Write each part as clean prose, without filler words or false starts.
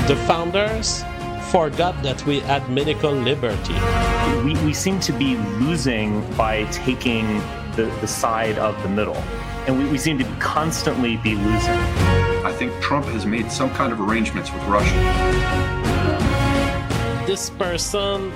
The founders forgot that we had medical liberty. We seem to be losing by taking the side of the middle. And we seem to constantly be losing. I think Trump has made some kind of arrangements with Russia. This person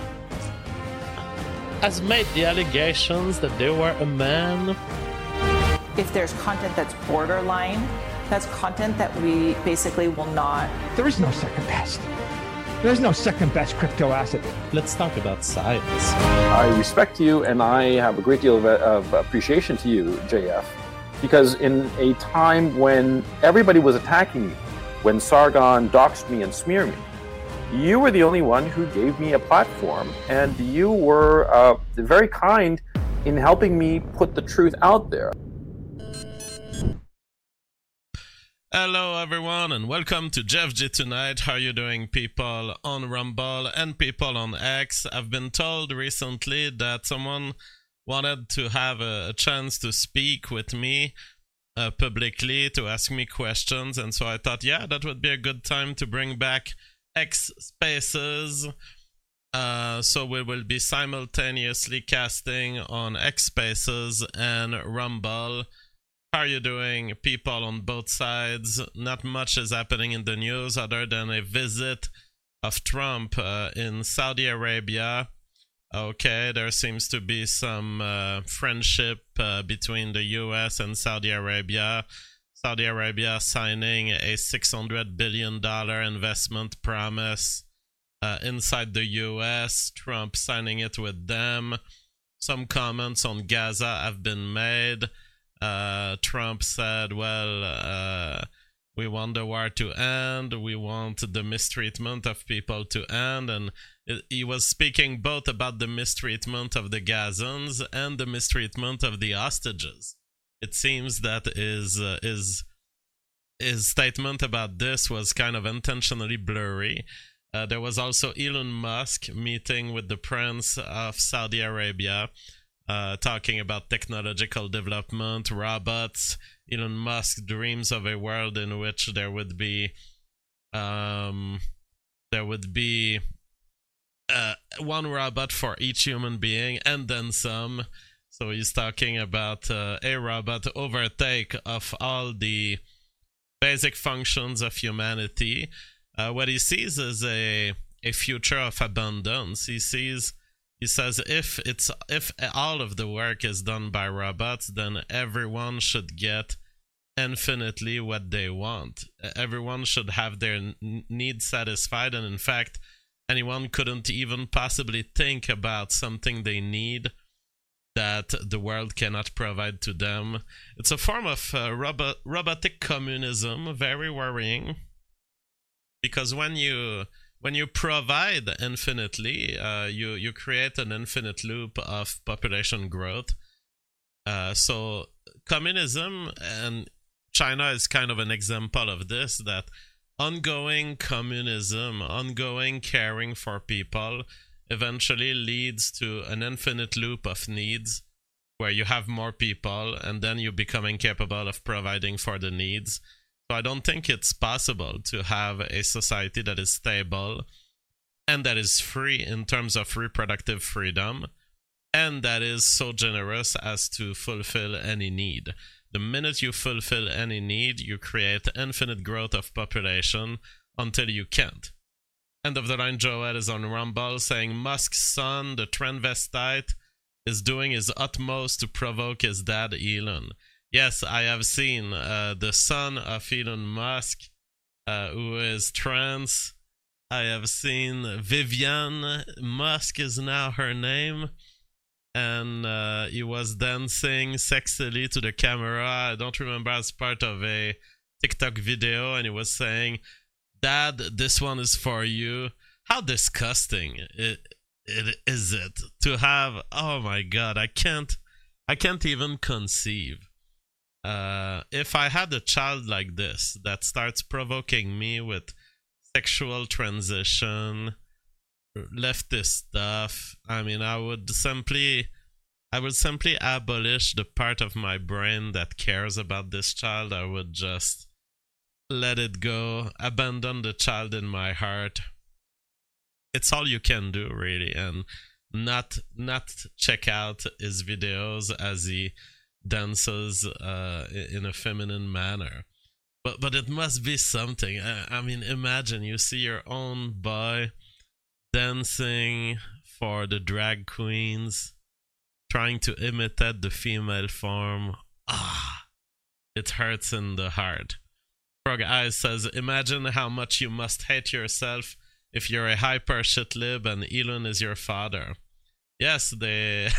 has made the allegations that they were a man. If there's content that's borderline, that's content that we basically will not. There is no second best. There's no second best crypto asset. Let's talk about science. I respect you, and I have a great deal of appreciation to you, JF, because in a time when everybody was attacking me, when Sargon doxed me and smeared me, you were the only one who gave me a platform, and you were very kind in helping me put the truth out there. Hello everyone and welcome to Jeff G Tonight. How are you doing, people on Rumble and people on X? I've been told recently that someone wanted to have a chance to speak with me publicly, to ask me questions, and so I thought, yeah, that would be a good time to bring back X Spaces. So we will be simultaneously casting on X Spaces and Rumble. How are you doing, people on both sides? Not much is happening in the news other than a visit of Trump in Saudi Arabia. Okay, there seems to be some friendship between the US and Saudi Arabia. Saudi Arabia signing a $600 billion investment promise inside the US. Trump signing it with them. Some comments on Gaza have been made. Trump said, well, we want the war to end, we want the mistreatment of people to end, and he was speaking both about the mistreatment of the Gazans and the mistreatment of the hostages. It seems that his statement about this was kind of intentionally blurry. There was also Elon Musk meeting with the Prince of Saudi Arabia, talking about technological development, robots. Elon Musk dreams of a world in which there would be one robot for each human being and then some. So he's talking about a robot overtake of all the basic functions of humanity. What he sees is a future of abundance. He says if all of the work is done by robots, then everyone should get infinitely what they want. Everyone should have their needs satisfied, and in fact, anyone couldn't even possibly think about something they need that the world cannot provide to them. It's a form of robotic communism, very worrying, because when you provide infinitely, you create an infinite loop of population growth. So communism, and China is kind of an example of this, that ongoing communism, ongoing caring for people eventually leads to an infinite loop of needs where you have more people and then you become incapable of providing for the needs. So I don't think it's possible to have a society that is stable and that is free in terms of reproductive freedom and that is so generous as to fulfill any need. The minute you fulfill any need, you create infinite growth of population until you can't. End of the line. Joel is on Rumble saying Musk's son, the transvestite, is doing his utmost to provoke his dad, Elon. Yes, I have seen the son of Elon Musk, who is trans. I have seen Vivian Musk is now her name. And he was dancing sexily to the camera. I don't remember, as part of a TikTok video. And he was saying, Dad, this one is for you. How disgusting is it to have, oh my God, I can't even conceive. If I had a child like this that starts provoking me with sexual transition, leftist stuff, I mean, I would simply abolish the part of my brain that cares about this child. I would just let it go, abandon the child in my heart. It's all you can do, really, and not check out his videos as he dances in a feminine manner. But it must be something. I mean, imagine you see your own boy dancing for the drag queens, trying to imitate the female form. It hurts in the heart. Frog Eyes says, imagine how much you must hate yourself if you're a hyper shitlib and Elon is your father. Yes, they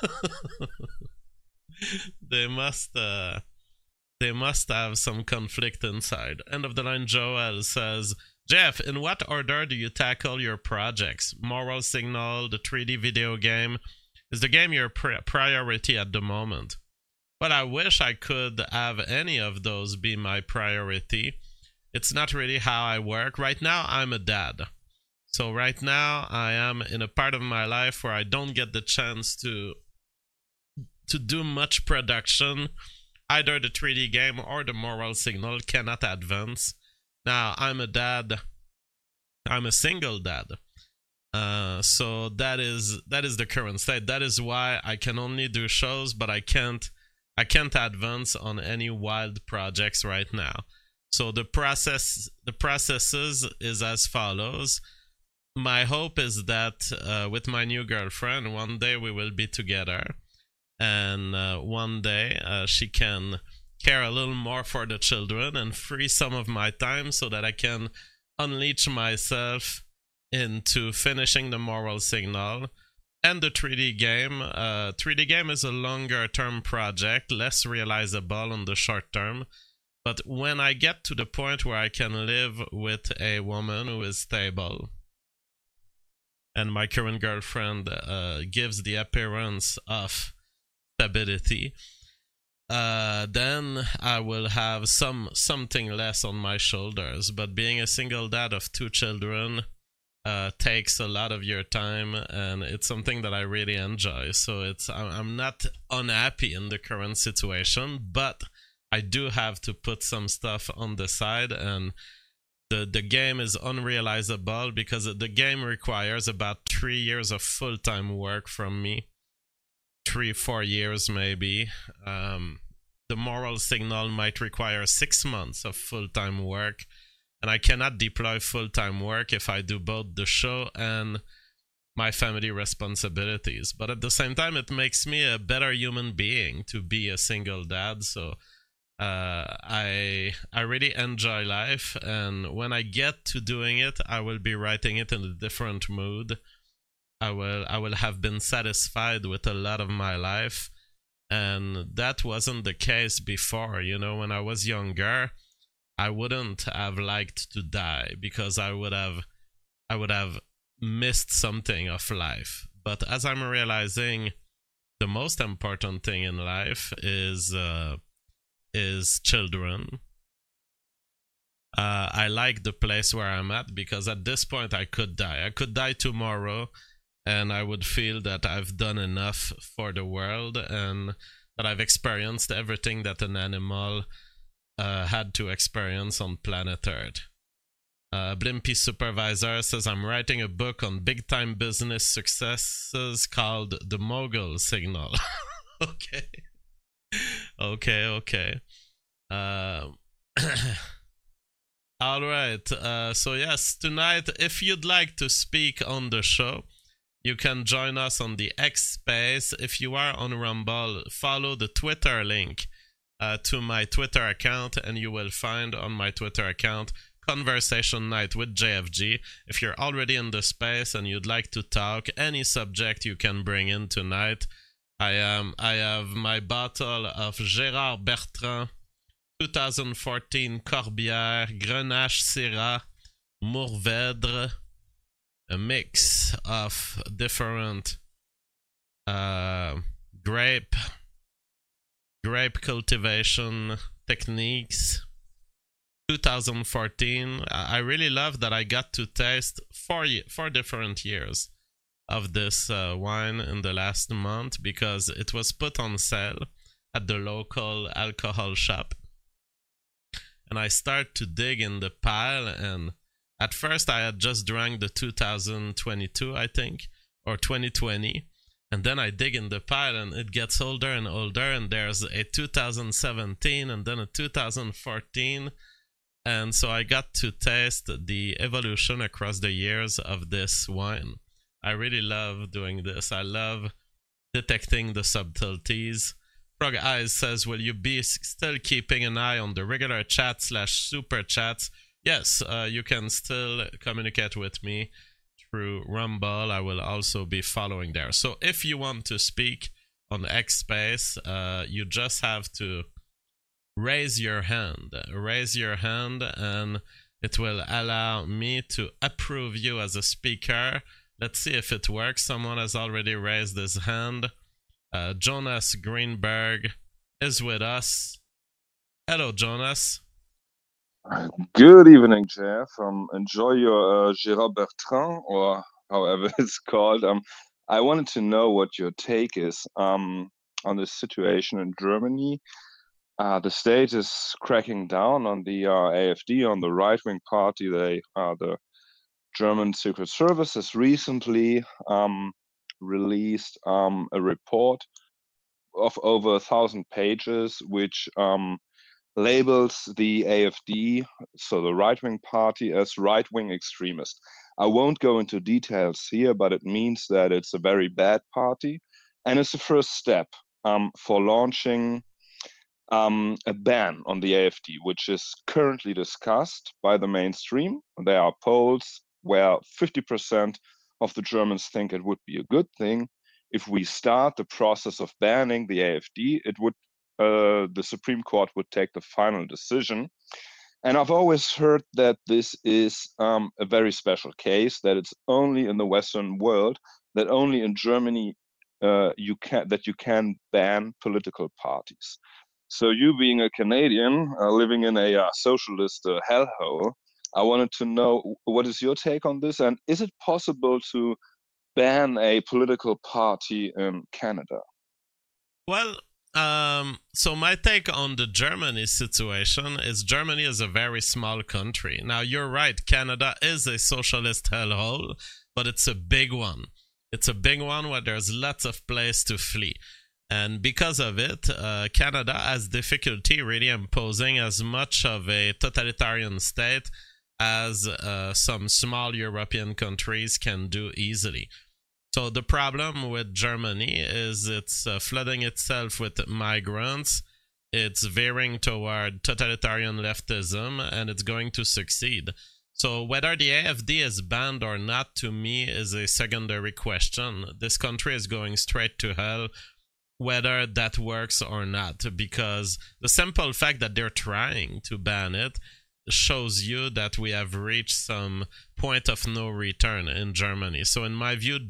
they must have some conflict inside. End of the line. Joel says, Jeff, in what order do you tackle your projects? Moral Signal, the 3D video game. Is the game your priority at the moment? Well, I wish I could have any of those be my priority. It's not really how I work. Right now, I'm a dad. So right now, I am in a part of my life where I don't get the chance to do much production. Either the 3D game or the Moral Signal cannot advance. Now, I'm a dad. I'm a single dad. So that is the current state. That is why I can only do shows, but I can't advance on any wild projects right now. So the processes is as follows. My hope is that with my new girlfriend, one day we will be together, and one day she can care a little more for the children and free some of my time so that I can unleash myself into finishing the Moral Signal and the 3D game. 3D game is a longer term project, less realizable in the short term. But when I get to the point where I can live with a woman who is stable, and my current girlfriend gives the appearance of stability, then I will have something less on my shoulders. But being a single dad of 2 children takes a lot of your time, and it's something that I really enjoy. So I'm not unhappy in the current situation, but I do have to put some stuff on the side, and the game is unrealizable because the game requires about 3 years of full-time work from me. 3-4 years maybe. The Moral Signal might require 6 months of full-time work, and I cannot deploy full-time work if I do both the show and my family responsibilities. But at the same time, it makes me a better human being to be a single dad. So I really enjoy life, and when I get to doing it, I will be writing it in a different mood. I will have been satisfied with a lot of my life, and that wasn't the case before. You know, when I was younger, I wouldn't have liked to die because I would have missed something of life. But as I'm realizing, the most important thing in life is children. I like the place where I'm at because at this point I could die. I could die tomorrow, and I would feel that I've done enough for the world and that I've experienced everything that an animal had to experience on planet Earth. Blimpy Supervisor says, I'm writing a book on big-time business successes called The Mogul Signal. Okay. All right. So yes, tonight, if you'd like to speak on the show, you can join us on the X space. If you are on Rumble, follow the Twitter link to my Twitter account, and you will find on my Twitter account Conversation Night with JFG. If you're already in the space and you'd like to talk, any subject you can bring in tonight. I have my bottle of Gérard Bertrand 2014 Corbière Grenache Syrah Mourvèdre, a mix of different grape cultivation techniques. 2014. I really love that I got to taste four different years of this wine in the last month because it was put on sale at the local alcohol shop. and I start to dig in the pile, and at first I had just drank the 2022, I think, or 2020, and then I dig in the pile and it gets older and older, and there's a 2017 and then a 2014, and so I got to taste the evolution across the years of this wine. I really love doing this. I love detecting the subtleties. Frog Eyes says, will you be still keeping an eye on the regular chat/super chats? Yes, you can still communicate with me through Rumble. I will also be following there. So if you want to speak on X Space, you just have to raise your hand. Raise your hand, and it will allow me to approve you as a speaker. Let's see if it works. Someone has already raised his hand. Jonas Greenberg is with us. Hello, Jonas. Good evening, Jeff. Enjoy your Gérard Bertrand, or however it's called. I wanted to know what your take is on the situation in Germany. The state is cracking down on the AfD, on the right-wing party. The German Secret Service has recently released a report of over 1,000 pages, which labels the AfD, so the right-wing party, as right-wing extremist. I won't go into details here, but it means that it's a very bad party, and it's the first step for launching a ban on the AfD, which is currently discussed by the mainstream. There are polls where 50% of the Germans think it would be a good thing. If we start the process of banning the AfD, the Supreme Court would take the final decision. And I've always heard that this is a very special case, that it's only in the Western world, that only in Germany you can ban political parties. So you, being a Canadian living in a socialist hellhole, I wanted to know, what is your take on this, and is it possible to ban a political party in Canada? Well, so my take on the Germany situation is Germany is a very small country. Now, you're right, Canada is a socialist hellhole, but it's a big one. It's a big one where there's lots of place to flee. And because of it, Canada has difficulty really imposing as much of a totalitarian state as some small European countries can do easily. So the problem with Germany is it's flooding itself with migrants, it's veering toward totalitarian leftism, and it's going to succeed. So whether the AfD is banned or not, to me, is a secondary question. This country is going straight to hell, whether that works or not, because the simple fact that they're trying to ban it shows you that we have reached some point of no return in Germany. So in my view,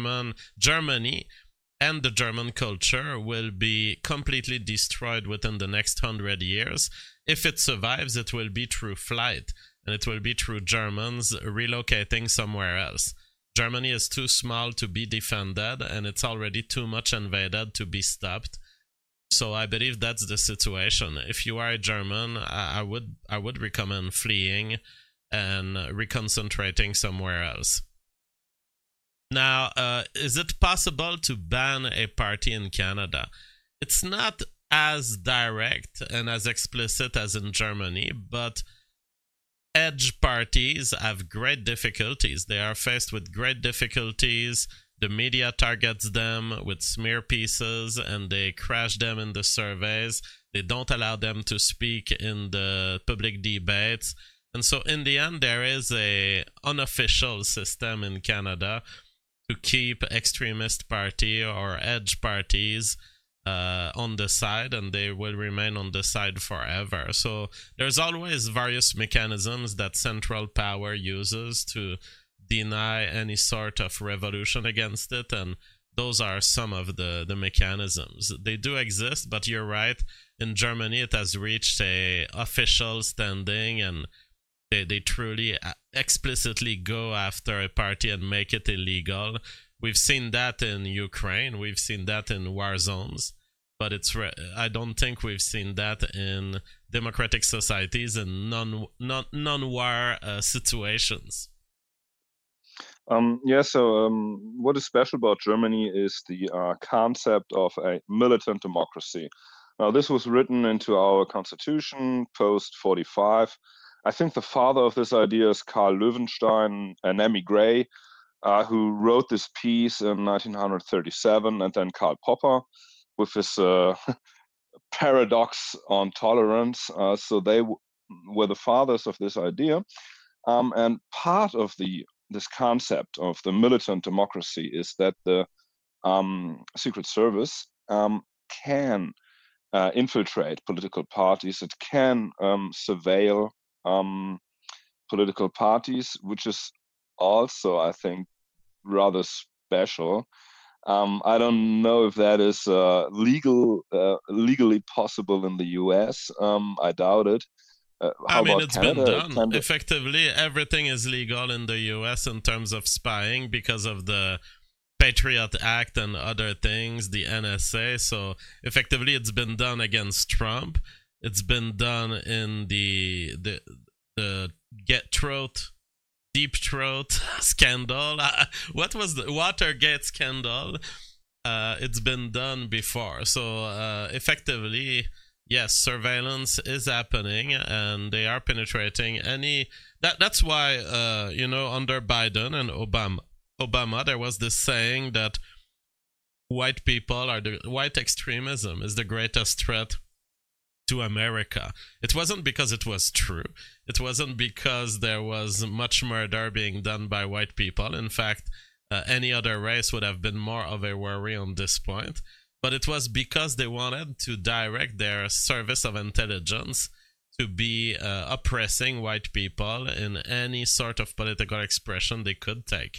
Germany and the German culture will be completely destroyed within the next 100 years. If it survives, it will be through flight, and it will be through Germans relocating somewhere else. Germany is too small to be defended, and it's already too much invaded to be stopped. So I believe that's the situation. If you are a German, I would recommend fleeing and reconcentrating somewhere else. Now, is it possible to ban a party in Canada? It's not as direct and as explicit as in Germany, but edge parties have great difficulties. They are faced with great difficulties. The media targets them with smear pieces and they crash them in the surveys. They don't allow them to speak in the public debates. And so in the end, there is an unofficial system in Canada to keep extremist party or edge parties on the side, and they will remain on the side forever. So there's always various mechanisms that central power uses to deny any sort of revolution against it, and those are some of the mechanisms. They do exist, but you're right, in Germany it has reached a official standing, and they truly explicitly go after a party and make it illegal. We've seen that in Ukraine, we've seen that in war zones, but I don't think we've seen that in democratic societies in non-war situations. What is special about Germany is the concept of a militant democracy. Now, this was written into our constitution post 45. I think the father of this idea is Karl Löwenstein, an emigre, who wrote this piece in 1937, and then Karl Popper with his paradox on tolerance. So they were the fathers of this idea. And part of this concept of the militant democracy is that the Secret Service can infiltrate political parties. It can surveil political parties, which is also, I think, rather special. I don't know if that is legally possible in the US. I doubt it. It's been done. Effectively, everything is legal in the US in terms of spying because of the Patriot Act and other things, the NSA. So effectively, it's been done against Trump. It's been done in the Deep Throat scandal. What was the Watergate scandal? It's been done before. So effectively, yes, surveillance is happening, and they are penetrating any. That's why under Biden and Obama, there was this saying that white extremism is the greatest threat to America. It wasn't because it was true. It wasn't because there was much murder being done by white people. In fact, any other race would have been more of a worry on this point. But it was because they wanted to direct their service of intelligence to be oppressing white people in any sort of political expression they could take.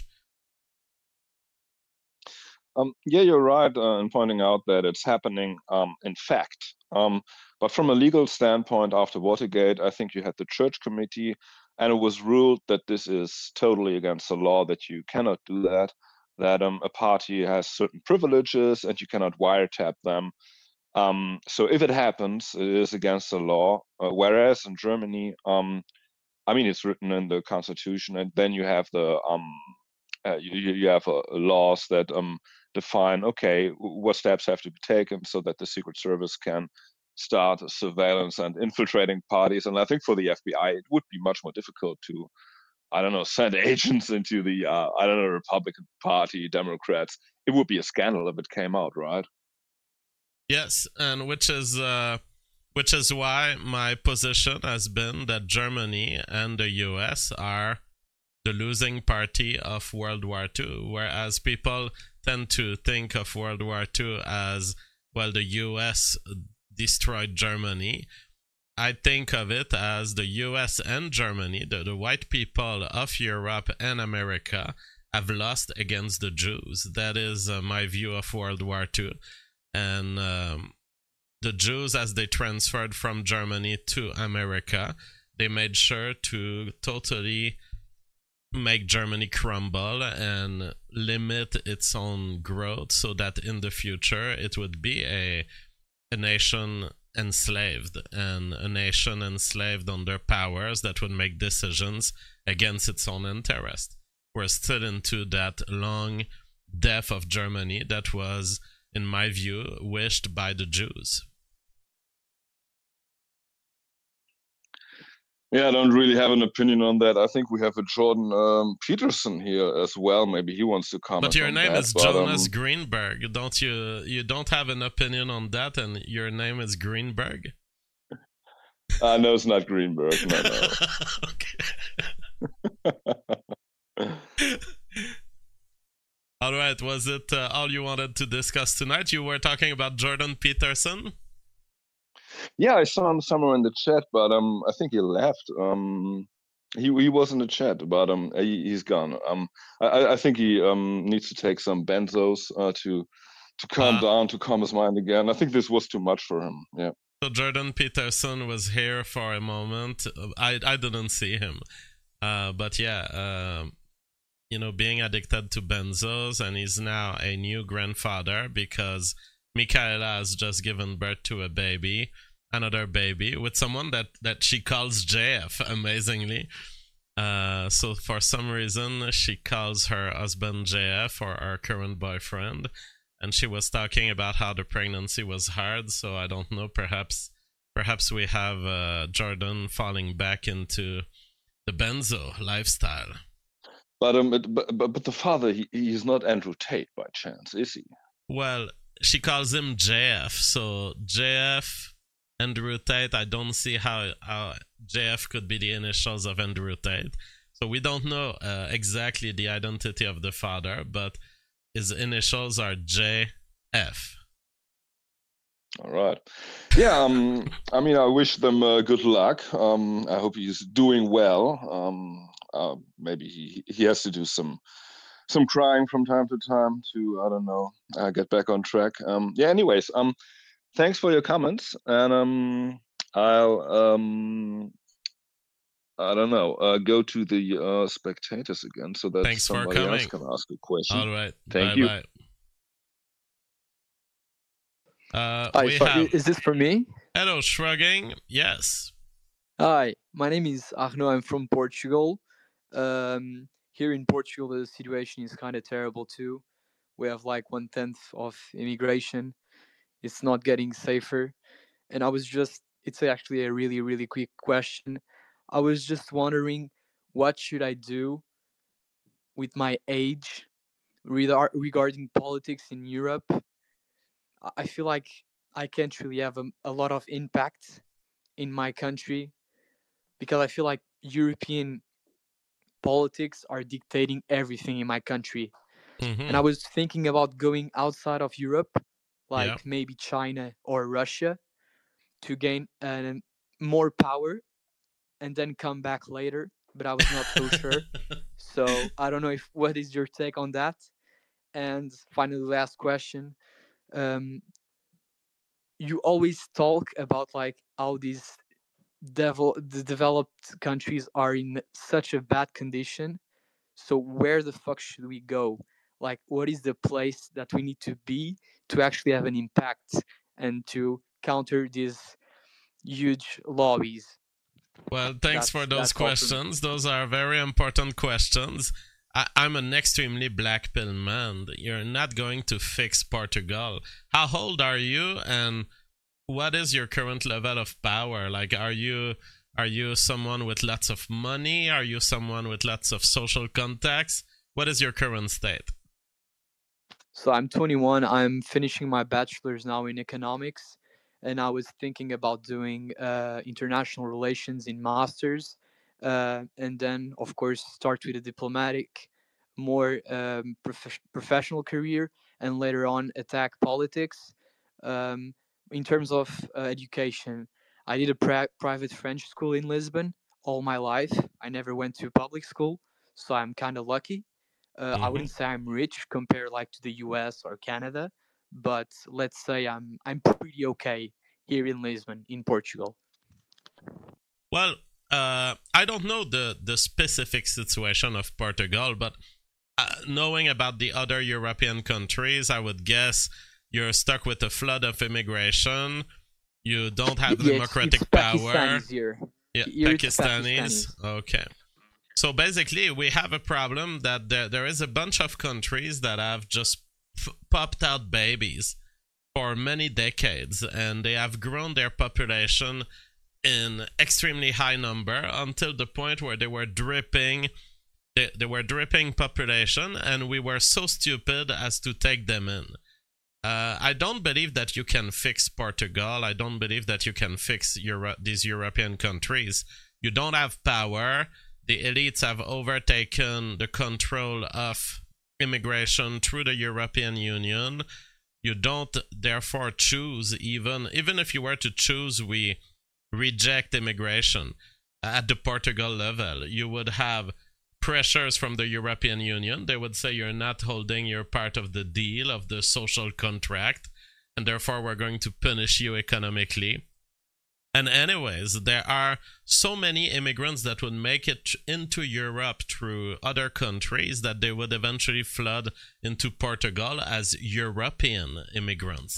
You're right in pointing out that it's happening in fact. But from a legal standpoint, after Watergate, I think you had the Church Committee, and it was ruled that this is totally against the law, that you cannot do that, that a party has certain privileges and you cannot wiretap them. So if it happens, it is against the law. Whereas in Germany, it's written in the constitution, and then you have the you have laws that define, okay, what steps have to be taken so that the Secret Service can start surveillance and infiltrating parties. And I think for the FBI, it would be much more difficult to, send agents into the, Republican Party, Democrats. It would be a scandal if it came out, right? Yes, and which is why my position has been that Germany and the US are the losing party of World War II, whereas people tend to think of World War II as, well, the US destroyed Germany. I think of it as the US and Germany, the white people of Europe and America, have lost against the Jews. That is my view of World War II. And the Jews, as they transferred from Germany to America, they made sure to totally make Germany crumble and limit its own growth so that in the future it would be a nation enslaved, and a nation enslaved under powers that would make decisions against its own interest. We're still into that long death of Germany that was, in my view, wished by the Jews. Yeah, I don't really have an opinion on that. I think we have a Jordan Peterson here as well. Maybe he wants to comment. But your name is Jonas Greenberg. Don't you? You don't have an opinion on that, and your name is Greenberg? No, it's not Greenberg. No. Okay. All right. Was it all you wanted to discuss tonight? You were talking about Jordan Peterson? Yeah, I saw him somewhere in the chat, but I think he left. He was in the chat, but he's gone. I think he needs to take some benzos to calm down, to calm his mind again. I think this was too much for him. Yeah. So Jordan Peterson was here for a moment. I didn't see him, but yeah, being addicted to benzos, and he's now a new grandfather because Michaela has just given birth to a baby. another baby with someone that she calls JF, amazingly. So for some reason, she calls her husband JF, or her current boyfriend, and she was talking about how the pregnancy was hard. So I don't know, perhaps we have Jordan falling back into the benzo lifestyle. But the father, he's not Andrew Tate by chance, is he? Well, she calls him JF, so JF, Andrew Tate. I don't see how JF could be the initials of Andrew Tate. So we don't know exactly the identity of the father, but his initials are JF. All right. Yeah, I mean, I wish them good luck. I hope he's doing well. Maybe he has to do some crying from time to time to, I don't know, get back on track. Yeah, anyways, thanks for your comments, and I'll I don't know, go to the spectators again so that Thanks somebody else can ask a question. All right. Thank you. Hi, is this for me? Hello, Shrugging. Yes. Hi, my name is Arnaud. I'm from Portugal. Here in Portugal, the situation is kind of terrible too. We have like 1/10 of immigration. It's not getting safer. And it's actually a really, really quick question. I was just wondering, what should I do with my age regarding politics in Europe? I feel like I can't really have a lot of impact in my country because I feel like European politics are dictating everything in my country. Mm-hmm. And I was thinking about going outside of Europe, like maybe China or Russia, to gain more power and then come back later, but I was not so sure. So I don't know what is your take on that? And finally, last question. You always talk about like how the developed countries are in such a bad condition. So where the fuck should we go? Like, what is the place that we need to be to actually have an impact and to counter these huge lobbies? Well, thanks for those questions. Those are very important questions. I'm an extremely black pill man. You're not going to fix Portugal. How old are you, and what is your current level of power? Like, are you someone with lots of money? Are you someone with lots of social contacts? What is your current state? So I'm 21. I'm finishing my bachelor's now in economics, and I was thinking about doing international relations in masters, and then of course start with a diplomatic, more professional career, and later on attack politics. In terms of education, I did a private French school in Lisbon all my life. I never went to public school, so I'm kind of lucky. I wouldn't say I'm rich compared like to the US or Canada, but let's say I'm pretty okay here in Lisbon, in Portugal. Well, I don't know the specific situation of Portugal, but knowing about the other European countries, I would guess you're stuck with a flood of immigration. You don't have democratic power. Here. Yeah, Pakistanis. Okay. So basically, we have a problem that there is a bunch of countries that have just popped out babies for many decades, and they have grown their population in extremely high number until the point where they were dripping. They were dripping population, and we were so stupid as to take them in. I don't believe that you can fix Portugal. I don't believe that you can fix these European countries. You don't have power. The elites have overtaken the control of immigration through the European Union. You don't therefore choose, even if you were to choose, we reject immigration at the Portugal level. You would have pressures from the European Union. They would say you're not holding your part of the deal, of the social contract, and therefore we're going to punish you economically. And anyways, there are so many immigrants that would make it into Europe through other countries that they would eventually flood into Portugal as European immigrants.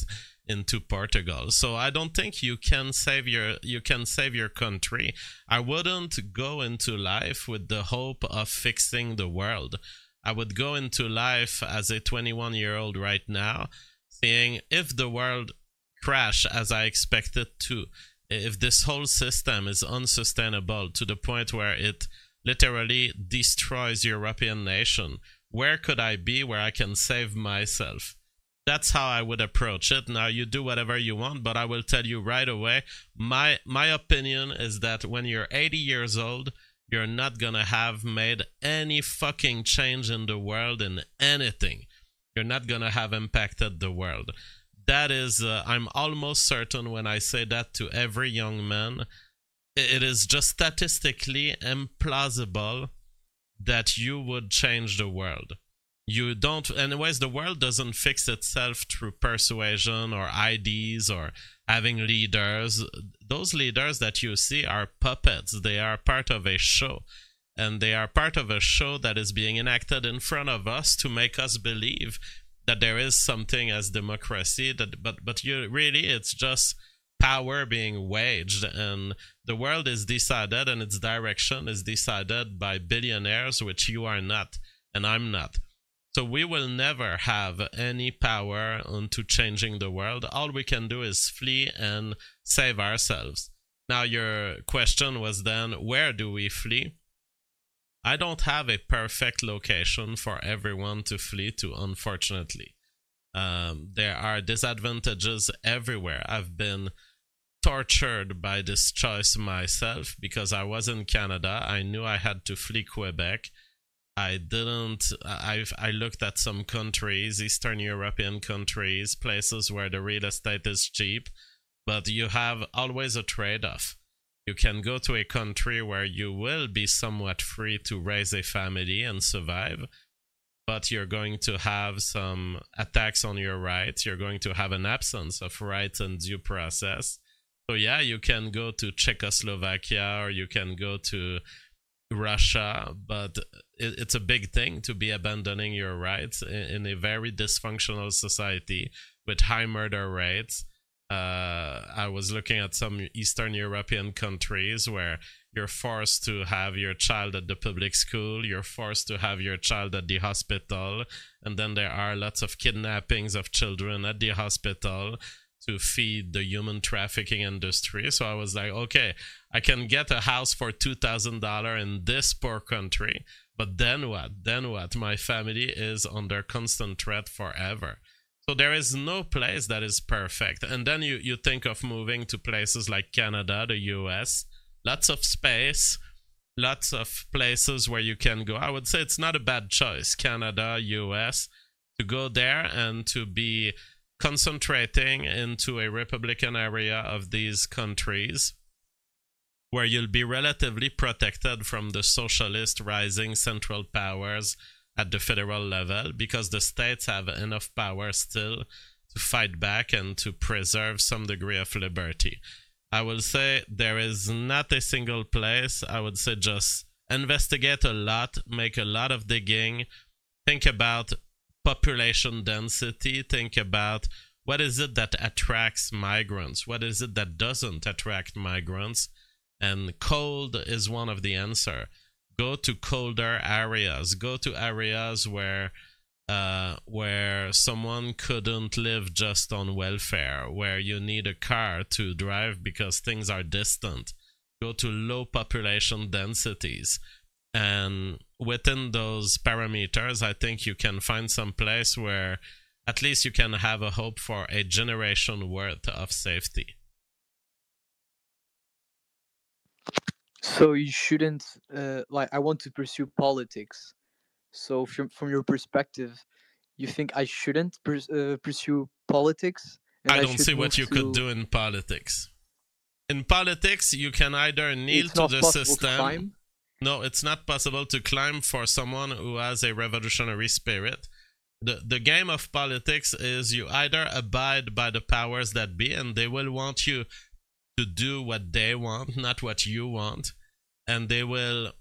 into Portugal. So I don't think you can save your country. I wouldn't go into life with the hope of fixing the world. I would go into life as a 21-year-old right now, saying if the world crash as I expect it to, if this whole system is unsustainable to the point where it literally destroys European nation, where could I be where I can save myself? That's how I would approach it. Now, you do whatever you want, but I will tell you right away, my opinion is that when you're 80 years old, you're not gonna have made any fucking change in the world in anything. You're not gonna have impacted the world. That is, I'm almost certain when I say that to every young man. It is just statistically implausible that you would change the world. You don't, anyways, the world doesn't fix itself through persuasion or ideas or having leaders. Those leaders that you see are puppets. They are part of a show. And they are part of a show that is being enacted in front of us to make us believe that there is something as democracy. But you really, it's just power being waged. And the world is decided and its direction is decided by billionaires, which you are not and I'm not. So we will never have any power into changing the world. All we can do is flee and save ourselves. Now, your question was then, where do we flee? I don't have a perfect location for everyone to flee to, unfortunately. There are disadvantages everywhere. I've been tortured by this choice myself because I was in Canada. I knew I had to flee Quebec. I looked at some countries, Eastern European countries, places where the real estate is cheap, but you have always a trade-off. You can go to a country where you will be somewhat free to raise a family and survive, but you're going to have some attacks on your rights. You're going to have an absence of rights and due process. So yeah, you can go to Czechoslovakia or you can go to Russia, but it's a big thing to be abandoning your rights in a very dysfunctional society with high murder rates. I was looking at some Eastern European countries where you're forced to have your child at the public school, you're forced to have your child at the hospital, and then there are lots of kidnappings of children at the hospital to feed the human trafficking industry. So I was like, okay, I can get a house for $2,000 in this poor country, but then what? Then what? My family is under constant threat forever. So there is no place that is perfect. And then you think of moving to places like Canada, the US, lots of space, lots of places where you can go. I would say it's not a bad choice, Canada, US, to go there and to be concentrating into a Republican area of these countries where you'll be relatively protected from the socialist rising central powers at the federal level, because the states have enough power still to fight back and to preserve some degree of liberty. I will say there is not a single place. I would say just investigate a lot, make a lot of digging, think about population density, think about what is it that attracts migrants, what is it that doesn't attract migrants, and cold is one of the answer. Go to colder areas, go to areas where someone couldn't live just on welfare, where you need a car to drive because things are distant. Go to low population densities. And within those parameters, I think you can find some place where at least you can have a hope for a generation worth of safety. So you shouldn't, I want to pursue politics. So from your perspective, you think I shouldn't pursue politics? And I don't see what you could do in politics. In politics, you can either kneel to the system. No, it's not possible to climb for someone who has a revolutionary spirit. The game of politics is you either abide by the powers that be, and they will want you to do what they want, not what you want, and they will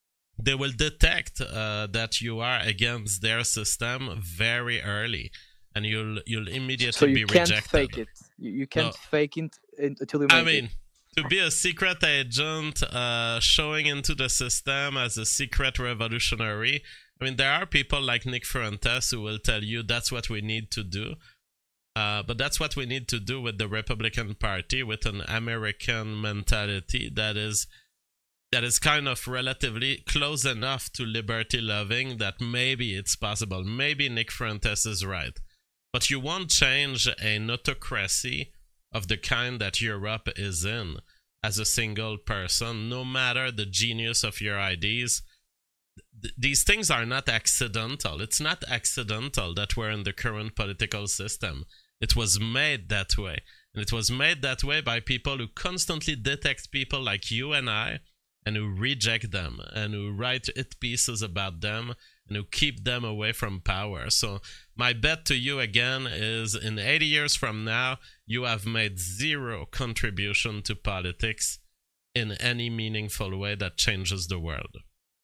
detect that you are against their system very early. and you'll immediately So you be can't rejected. fake it. You can't fake it until you make I mean, it. to be a secret agent showing into the system as a secret revolutionary, I mean, there are people like Nick Fuentes who will tell you that's what we need to do. But that's what we need to do with the Republican Party, with an American mentality that is kind of relatively close enough to liberty-loving that maybe it's possible. Maybe Nick Fuentes is right. But you won't change an autocracy of the kind that Europe is in as a single person, no matter the genius of your ideas. These things are not accidental. It's not accidental that we're in the current political system. It was made that way. And it was made that way by people who constantly detect people like you and I, and who reject them, and who write hit pieces about them, and who keep them away from power. So my bet to you again is in 80 years from now, you have made zero contribution to politics in any meaningful way that changes the world.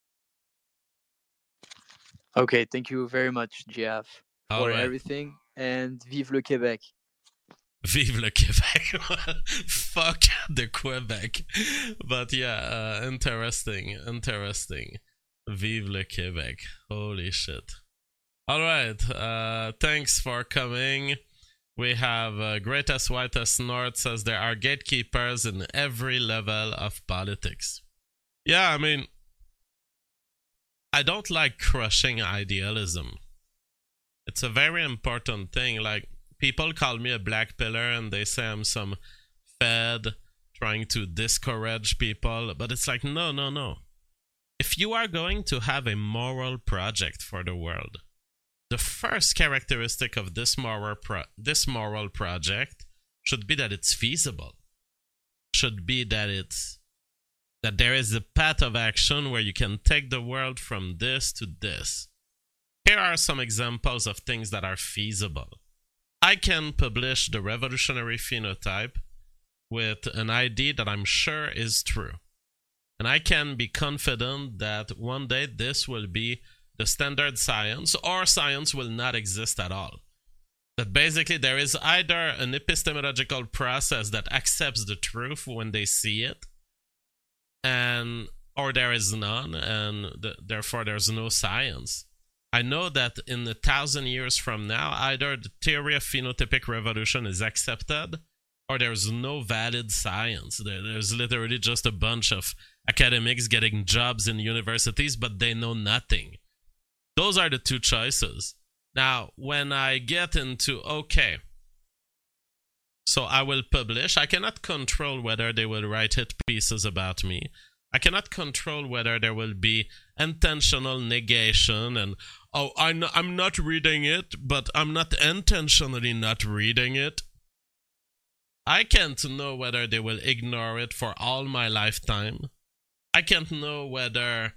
Okay, thank you very much, Jeff, All for right. everything, and vive le Québec. Vive le Québec. Fuck the Quebec. But yeah, interesting. Vive le Québec. Holy shit. All right. Thanks for coming. We have Greatest Whitest North says there are gatekeepers in every level of politics. Yeah, I mean, I don't like crushing idealism. It's a very important thing. Like, people call me a black pillar and they say I'm some fed trying to discourage people. But it's like, no. If you are going to have a moral project for the world, the first characteristic of this moral project should be that it's feasible. Should be that there is a path of action where you can take the world from this to this. Here are some examples of things that are feasible. I can publish the revolutionary phenotype with an idea that I'm sure is true. And I can be confident that one day this will be the standard science, or science will not exist at all. That basically there is either an epistemological process that accepts the truth when they see it, or there is none, and therefore there's no science. I know that in 1,000 years from now, either the theory of phenotypic revolution is accepted, or there's no valid science. There's literally just a bunch of academics getting jobs in universities, but they know nothing. Those are the two choices. Now, when I get into, okay, so I will publish, I cannot control whether they will write hit pieces about me. I cannot control whether there will be intentional negation and, oh, I'm not reading it, but I'm not intentionally not reading it. I can't know whether they will ignore it for all my lifetime. I can't know whether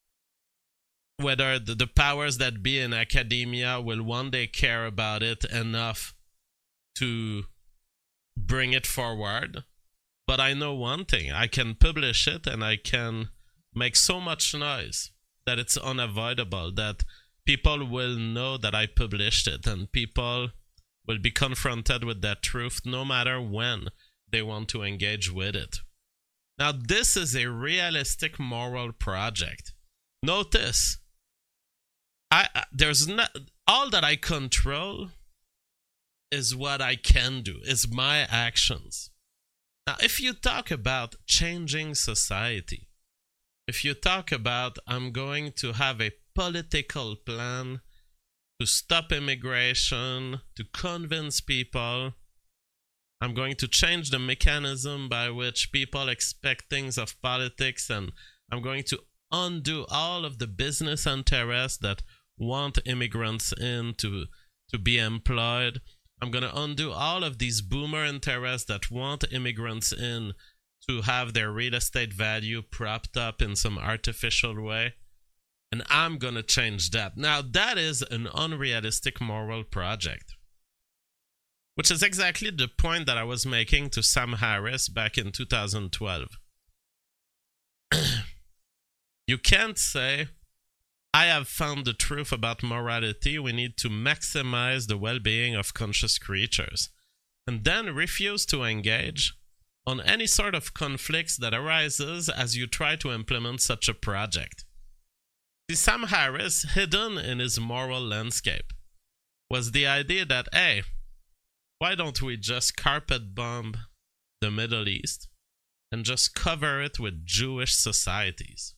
the powers that be in academia will one day care about it enough to bring it forward. But I know one thing, I can publish it and I can make so much noise that it's unavoidable, that people will know that I published it, and people will be confronted with that truth no matter when they want to engage with it. Now, this is a realistic moral project. Notice, there's not all that I control is what I can do, is my actions. Now, if you talk about changing society, if you talk about I'm going to have a political plan to stop immigration, to convince people, I'm going to change the mechanism by which people expect things of politics, and I'm going to undo all of the business interests that want immigrants in to be employed. I'm going to undo all of these boomer interests that want immigrants in to have their real estate value propped up in some artificial way. And I'm going to change that. Now, that is an unrealistic moral project, which is exactly the point that I was making to Sam Harris back in 2012. You can't say I have found the truth about morality. We need to maximize the well-being of conscious creatures, and then refuse to engage on any sort of conflicts that arises as you try to implement such a project. See, Sam Harris, hidden in his moral landscape, was the idea that, hey, why don't we just carpet bomb the Middle East and just cover it with Jewish societies?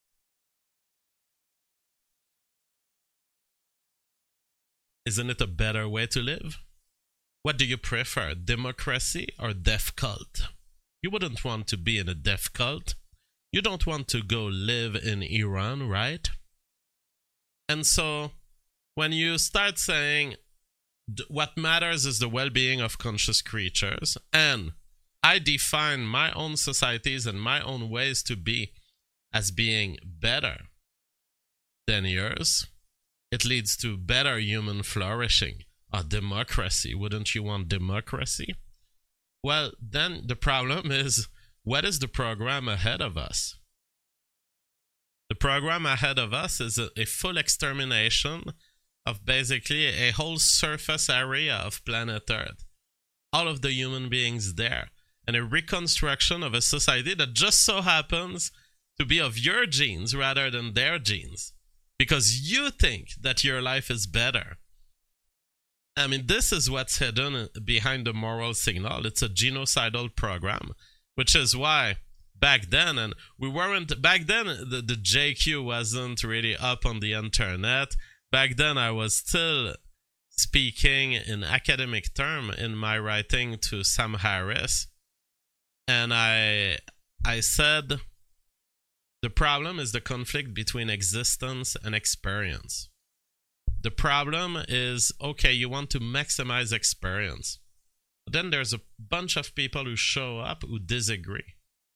Isn't it a better way to live? What do you prefer, democracy or death cult? You wouldn't want to be in a death cult. You don't want to go live in Iran, right? And so, when you start saying what matters is the well-being of conscious creatures, and I define my own societies and my own ways to be as being better than yours, it leads to better human flourishing. Democracy. Wouldn't you want democracy? Well, then the problem is, what is the program ahead of us? The program ahead of us is a full extermination of basically a whole surface area of planet Earth. All of the human beings there. And a reconstruction of a society that just so happens to be of your genes rather than their genes. Because you think that your life is better. I mean, this is what's hidden behind the moral signal. It's a genocidal program, which is why back then, and we weren't, back then the JQ wasn't really up on the internet. Back then I was still speaking in academic term in my writing to Sam Harris. And I said, the problem is the conflict between existence and experience. The problem is, okay, you want to maximize experience. But then there's a bunch of people who show up who disagree.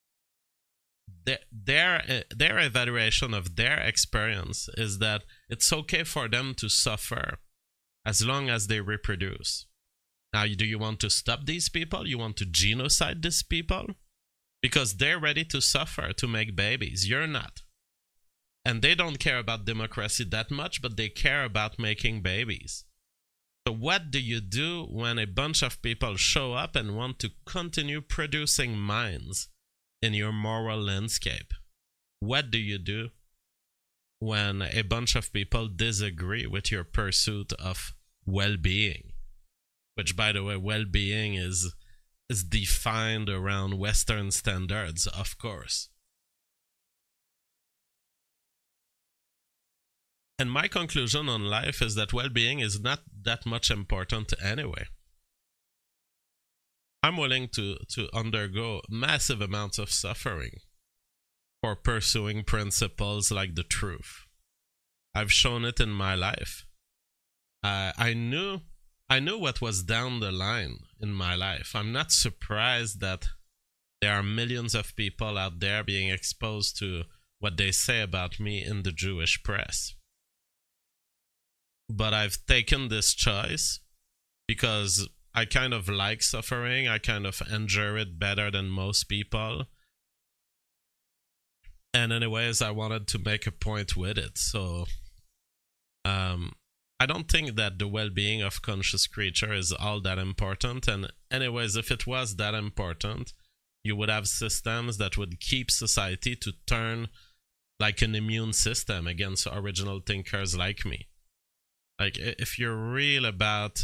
Their evaluation of their experience is that it's okay for them to suffer as long as they reproduce. Now, do you want to stop these people? You want to genocide these people? Because they're ready to suffer to make babies. You're not. And they don't care about democracy that much, but they care about making babies. So what do you do when a bunch of people show up and want to continue producing minds in your moral landscape? What do you do when a bunch of people disagree with your pursuit of well-being? Which, by the way, well-being is defined around Western standards, of course. And my conclusion on life is that well-being is not that much important anyway. I'm willing to undergo massive amounts of suffering for pursuing principles like the truth. I've shown it in my life. I knew what was down the line in my life. I'm not surprised that there are millions of people out there being exposed to what they say about me in the Jewish press. But I've taken this choice because I kind of like suffering. I kind of endure it better than most people. And anyways, I wanted to make a point with it. So I don't think that the well-being of conscious creature is all that important. And anyways, if it was that important, you would have systems that would keep society to turn like an immune system against original thinkers like me. Like, if you're real about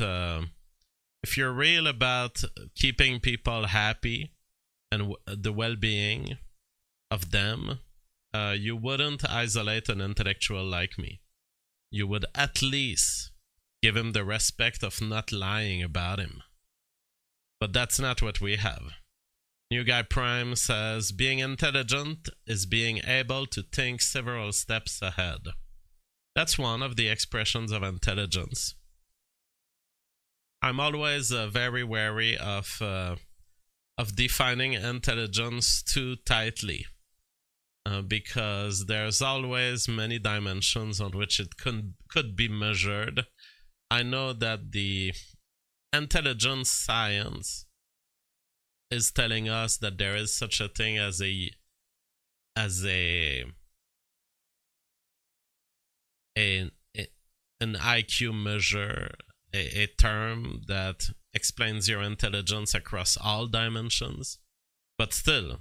keeping people happy and the well-being of them, you wouldn't isolate an intellectual like me. You would at least give him the respect of not lying about him. But that's not what we have. New Guy Prime says, being intelligent is being able to think several steps ahead. That's one of the expressions of intelligence. I'm always very wary of defining intelligence too tightly, because there's always many dimensions on which it could be measured. I know that the intelligence science is telling us that there is such a thing as a an IQ measure, a term that explains your intelligence across all dimensions. But still,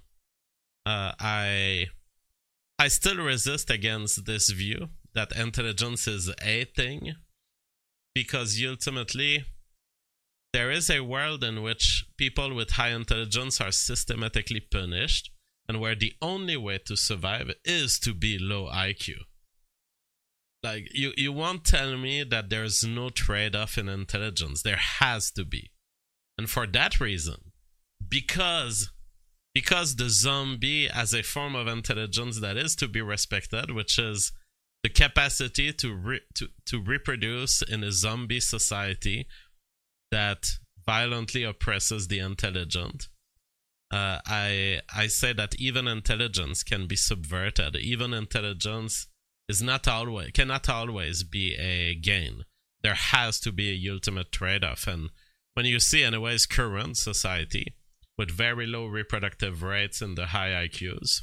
I still resist against this view that intelligence is a thing, because ultimately there is a world in which people with high intelligence are systematically punished, and where the only way to survive is to be low IQ. Like, you won't tell me that there's no trade-off in intelligence. There has to be. And for that reason, because the zombie has a form of intelligence that is to be respected, which is the capacity to reproduce in a zombie society that violently oppresses the intelligent, I say that even intelligence can be subverted. Even intelligence cannot always be a gain. There has to be a ultimate trade-off. And when you see, anyways, current society with very low reproductive rates in the high IQs,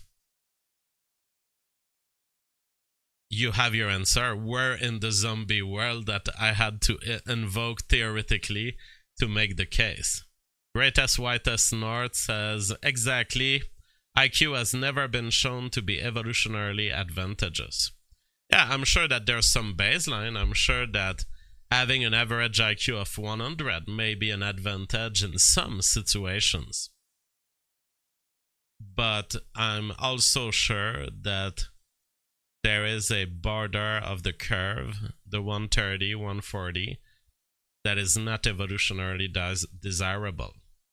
you have your answer. We're in the zombie world that I had to invoke theoretically to make the case. Greatest Whitest North says, exactly, IQ has never been shown to be evolutionarily advantageous. Yeah, I'm sure that there's some baseline. I'm sure that having an average IQ of 100 may be an advantage in some situations. But I'm also sure that there is a border of the curve, the 130, 140, that is not evolutionarily desirable.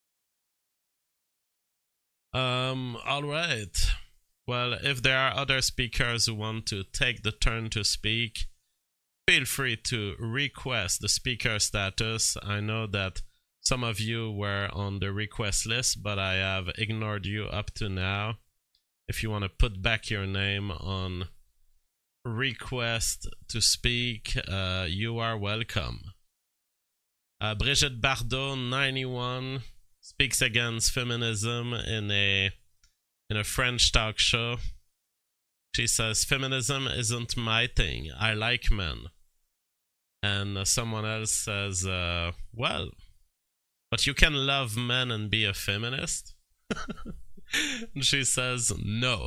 All right. Well, if there are other speakers who want to take the turn to speak, feel free to request the speaker status. I know that some of you were on the request list, but I have ignored you up to now. If you want to put back your name on request to speak, you are welcome. Brigitte Bardot, 91, speaks against feminism in a French talk show. She says, feminism isn't my thing. I like men. And someone else says, well, but you can love men and be a feminist? And she says, no.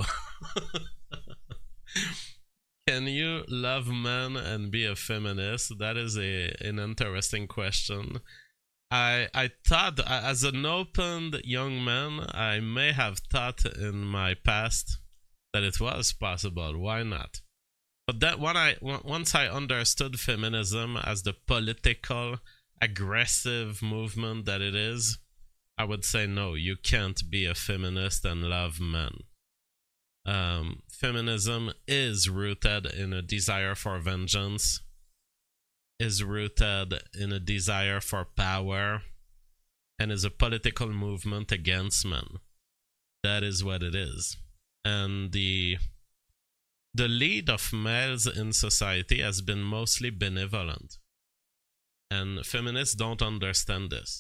Can you love men and be a feminist? That is an interesting question. I thought, as an opened young man, I may have thought in my past that it was possible. Why not? But that once I understood feminism as the political, aggressive movement that it is, I would say no, you can't be a feminist and love men. Feminism is rooted in a desire for vengeance, is rooted in a desire for power, and is a political movement against men. That is what it is. And the lead of males in society has been mostly benevolent. And feminists don't understand this.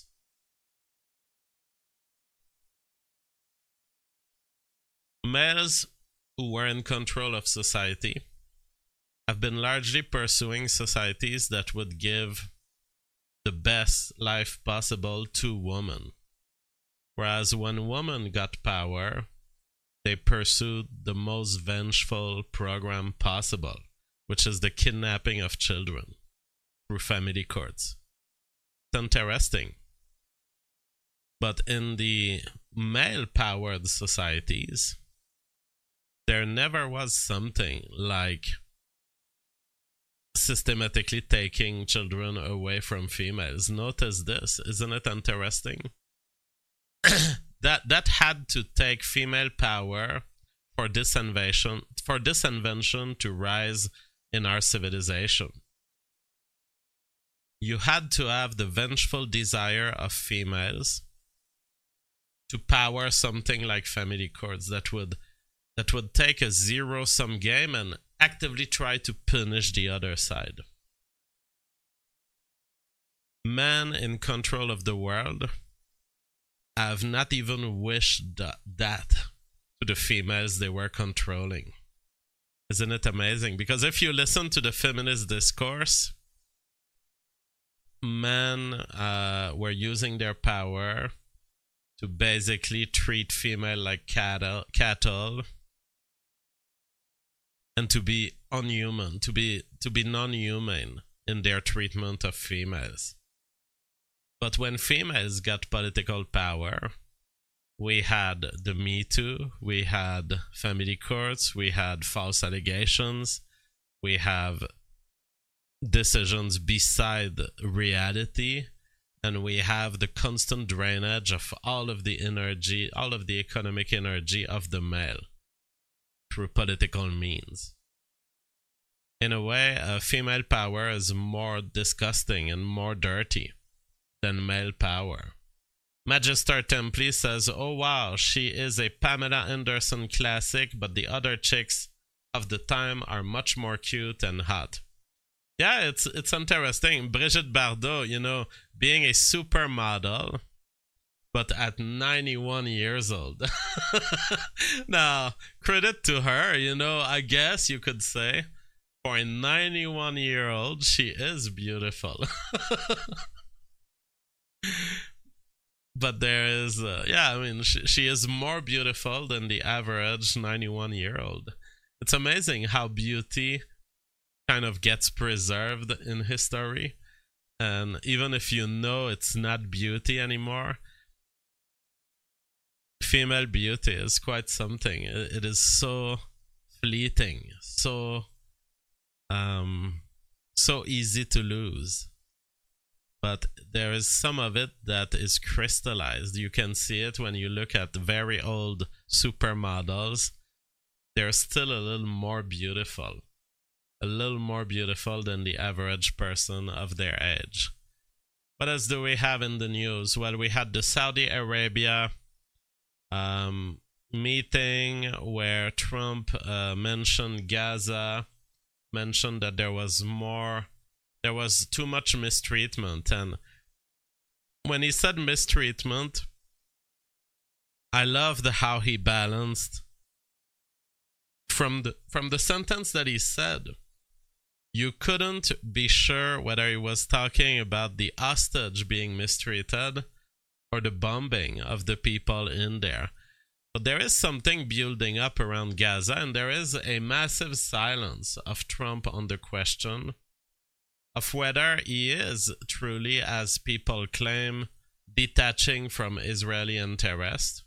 Males who were in control of society have been largely pursuing societies that would give the best life possible to women. Whereas when women got power, they pursued the most vengeful program possible, which is the kidnapping of children through family courts. It's interesting. But in the male-powered societies, there never was something like systematically taking children away from females. Notice this, isn't it interesting? that had to take female power for this invention to rise in our civilization. You had to have the vengeful desire of females to power something like family courts that would take a zero-sum game and actively try to punish the other side. Men in control of the world have not even wished that to the females they were controlling. Isn't it amazing? Because if you listen to the feminist discourse, men were using their power to basically treat female like cattle, and to be unhuman, to be non-human in their treatment of females. But when females got political power, we had the Me Too, we had family courts, we had false allegations, we have decisions beside reality, and we have the constant drainage of all of the energy, all of the economic energy of the male through political means. In a way, female power is more disgusting and more dirty than male power. Magister Templi says, oh wow, she is a Pamela Anderson classic, but the other chicks of the time are much more cute and hot. Yeah, it's interesting. Brigitte Bardot, you know, being a supermodel, but at 91 years old. Now, credit to her, you know, I guess you could say, for a 91-year-old, she is beautiful. But there is, she is more beautiful than the average 91-year-old. It's amazing how beauty kind of gets preserved in history. And even if you know it's not beauty anymore, female beauty is quite something. It is so fleeting, so easy to lose. But there is some of it that is crystallized. You can see it when you look at very old supermodels. They're still a little more beautiful. A little more beautiful than the average person of their age. What else do we have in the news? Well, we had the Saudi Arabia meeting where Trump mentioned Gaza, mentioned that there was too much mistreatment. And when he said mistreatment, I loved how he balanced from the sentence that he said. You couldn't be sure whether he was talking about the hostage being mistreated or the bombing of the people in there. But there is something building up around Gaza, and there is a massive silence of Trump on the question of whether he is truly, as people claim, detaching from Israeli interest.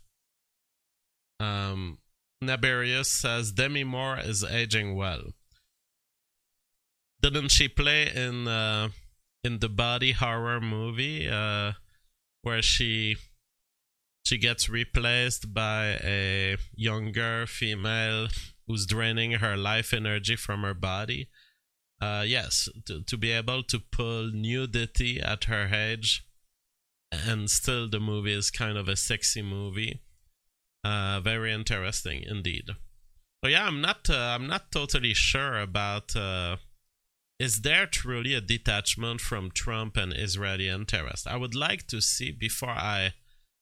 Naberius says Demi Moore is aging well. Didn't she play in the body horror movie where she gets replaced by a younger female who's draining her life energy from her body? Yes, to be able to pull nudity at her age, and still the movie is kind of a sexy movie. Very interesting indeed. So yeah, I'm not totally sure about. Is there truly a detachment from Trump and Israeli interest? I would like to see before I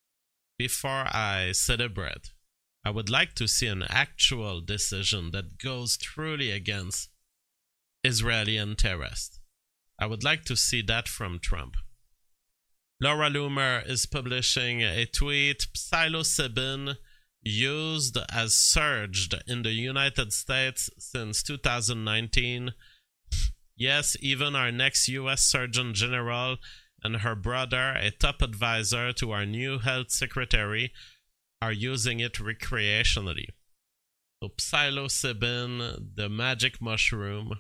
celebrate. I would like to see an actual decision that goes truly against Israeli interest. I would like to see that from Trump. Laura Loomer is publishing a tweet. Psilocybin used as surged in the United States since 2019. Yes, even our next U.S. Surgeon General and her brother, a top advisor to our new health secretary, are using it recreationally. So psilocybin, the magic mushroom.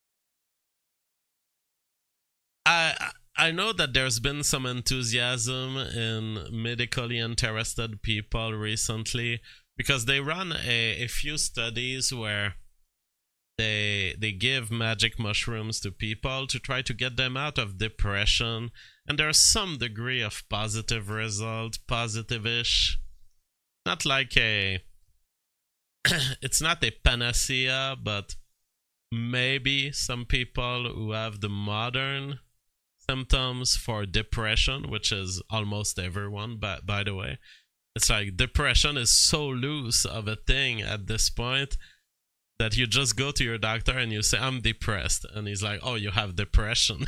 I know that there's been some enthusiasm in medically interested people recently because they run a few studies where they give magic mushrooms to people to try to get them out of depression, and there's some degree of positive result, positive-ish. Not like it's not a panacea, but maybe some people who have the modern symptoms for depression, which is almost everyone, by the way. It's like depression is so loose of a thing at this point that you just go to your doctor and you say, I'm depressed. And he's like, oh, you have depression.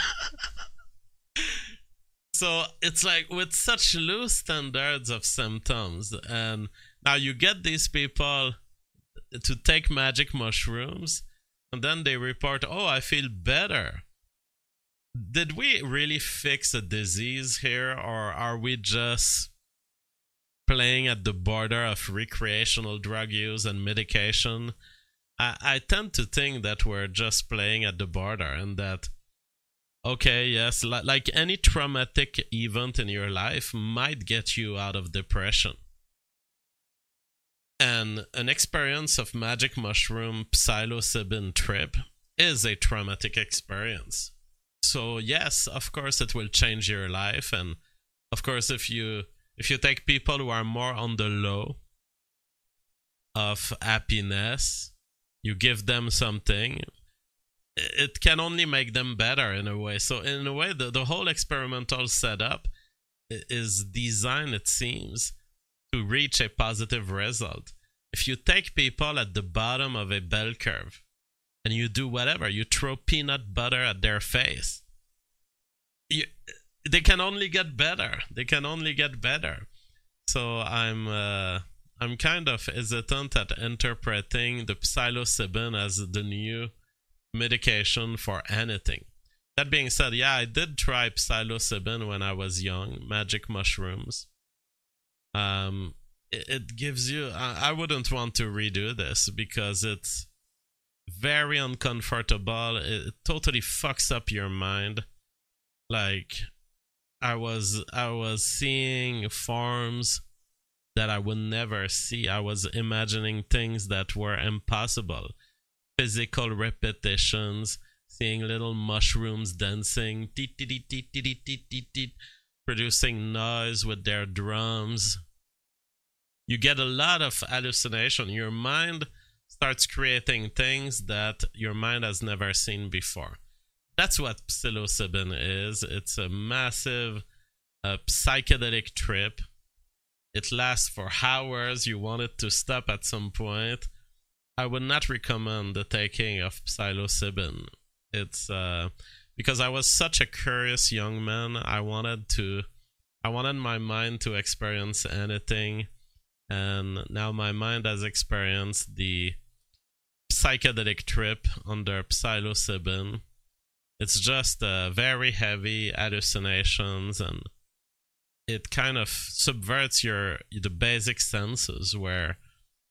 So it's like with such loose standards of symptoms. And now you get these people to take magic mushrooms and then they report, oh, I feel better. Did we really fix a disease here, or are we just playing at the border of recreational drug use and medication? I tend to think that we're just playing at the border, and that, okay, yes, like any traumatic event in your life might get you out of depression. And an experience of magic mushroom psilocybin trip is a traumatic experience. So yes, of course it will change your life, and of course if you take people who are more on the low of happiness, you give them something, it can only make them better in a way. So in a way, the whole experimental setup is designed, it seems, to reach a positive result. If you take people at the bottom of a bell curve and you do whatever, you throw peanut butter at their face, they can only get better. They can only get better. So I'm kind of hesitant at interpreting the psilocybin as the new medication for anything. That being said, yeah, I did try psilocybin when I was young, magic mushrooms. It gives you, I wouldn't want to redo this because it's very uncomfortable. It totally fucks up your mind. Like, I was seeing forms that I would never see. I was imagining things that were impossible. Physical repetitions, seeing little mushrooms dancing, producing noise with their drums. You get a lot of hallucination. Your mind starts creating things that your mind has never seen before. That's what psilocybin is. It's a massive psychedelic trip. It lasts for hours. You want it to stop at some point. I would not recommend the taking of psilocybin. It's because I was such a curious young man. I wanted my mind to experience anything. And now my mind has experienced the psychedelic trip under psilocybin. It's just very heavy hallucinations, and it kind of subverts the basic senses where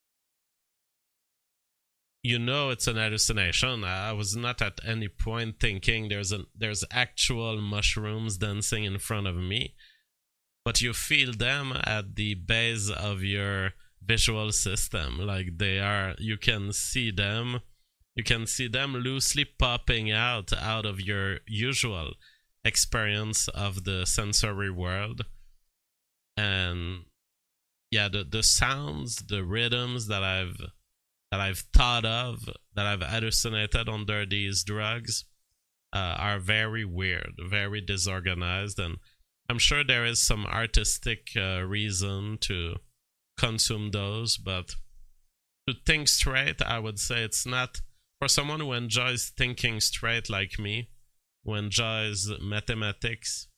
you know it's an hallucination. I was not at any point thinking there's actual mushrooms dancing in front of me. But you feel them at the base of your visual system, like they are. You can see them loosely popping out of your usual experience of the sensory world. And yeah, the sounds, the rhythms that I've thought of, that I've hallucinated under these drugs, are very weird, very disorganized, and I'm sure there is some artistic reason to consume those, but to think straight, I would say it's not for someone who enjoys thinking straight like me, who enjoys mathematics.